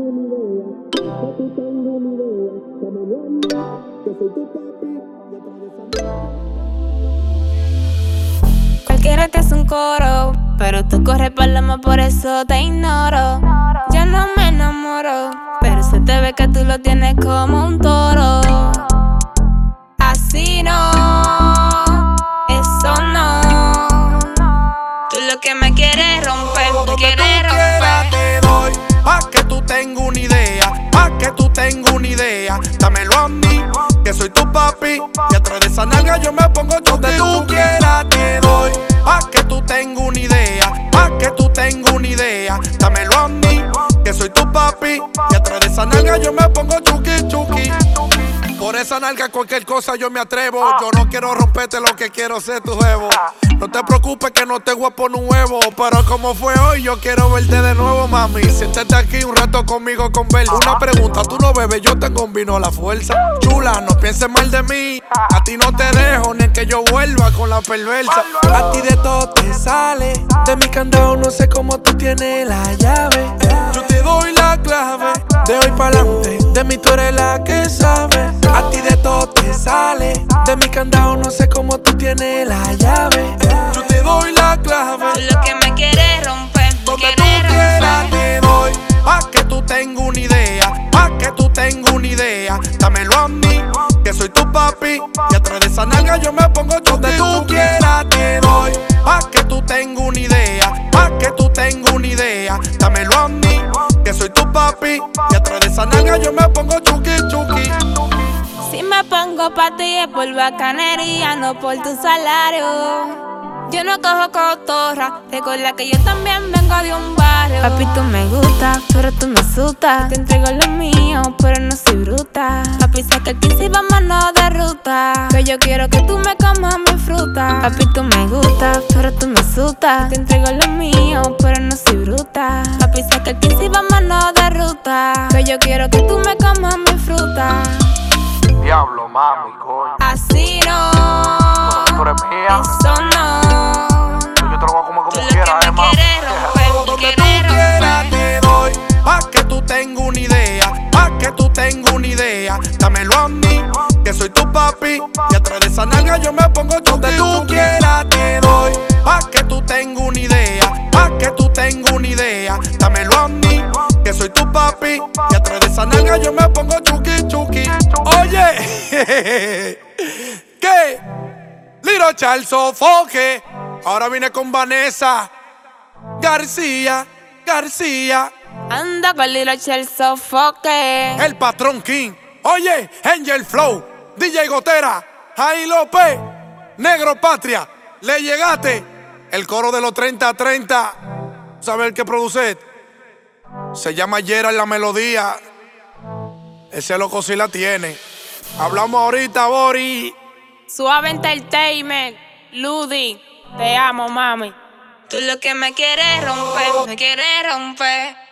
una idea, que tú tengo una idea, llámame a mí, que soy tu papi, y atravesando. Cualquiera te hace un coro, pero tú corres paloma, por eso te ignoro. Ya no me enamoro, pero se te ve que tú lo tienes como un toro. Así no, eso no. Tú lo que me quieres romper, me quieres romper. Te doy, pa' que tú tengas una idea, pa' que tú tengas una idea. Dámelo a mí, que soy tu papi, y atrás de esa nalga yo me pongo donde tú quieras. Te doy, pa' que tú tengas una idea, pa' que tú tengas una idea. Dámelo a mí, que soy tu papi, y atrás de esa nalga yo me pongo chuki chuki. Por esa nalga cualquier cosa yo me atrevo. Yo no quiero romperte, lo que quiero ser tu huevo. No te preocupes que no te voy a poner un huevo, pero como fue hoy yo quiero verte de nuevo, mami. Siéntate aquí un rato conmigo con ver. Una pregunta, tú no bebes, yo te combino a la fuerza. Chula, no pienses mal de mí, a ti no te dejo ni que yo vuelva con la perversa. A ti de todo te sale, de mi candado no sé cómo tú tienes la llave. Yo te doy la clave, de hoy pa'lante, de mí tú eres la que sabe. A ti de todo te sale, de mi candado no sé cómo tú tienes la llave. Yo te doy la clave, Tú lo que me quieres romper, me donde tú quieres quieras romper. te doy, pa' que tú tengas una idea, pa' que tú tengas una idea. Dámelo a mí, que soy tu papi, y atrás de esa nalga yo me pongo donde tú quieras te doy, pa' que tú tengas una idea, pa' que tú tengas una idea. Dámelo a mí, que soy tu papi, y atrás de esa nalga yo me pongo chuki chuki. Si me pongo pa' ti es por bacanería, no por tu salario. Yo no cojo cotorra, recuerda que yo también vengo de un barrio. Papi, tú me gustas, pero tú me asustas. Te entrego lo mío, pero no soy bruta. Papi, saca el 15 y vámonos de ruta, que yo quiero que tú me comas mi fruta. Papi, tú me gustas, pero tú me asustas. Te entrego lo mío, pero no soy bruta. Papi, saca el 15 y vámonos de ruta, que yo quiero que tú me comas mi fruta. Diablo, mami, coño. Así no, Tú eres mía. eso no. Yo te lo voy a comer Tú como lo quieras, que me mami. quieres romper, me Donde tú quieres quieras romper. te doy, pa' que tú tengas una idea, pa' que tú tengas una idea. Dámelo a mí, que soy tu papi, y atrás de esa nalga yo me pongo donde tú quieras te doy, pa' que tú tengas una idea, pa' que tú tengas una idea. Dámelo a mí, que soy tu papi, y atrás de esa nalga yo me pongo chuki chuki. Oye, ¿qué? Little Charles Sofoque, ahora vine con Vanessa García, García, Anda con Lilo Chel Sofoque. el patrón King. Oye, Angel Flow, DJ Gotera, Jai López, Negro Patria, le llegaste. El coro de los 30-30, ¿sabes el que produce? Se llama Gerald la melodía. Ese loco sí la tiene. Hablamos ahorita, Bori. Suave Entertainment, Ludi, te amo, mami. Tú lo que me quieres romper, me quieres romper.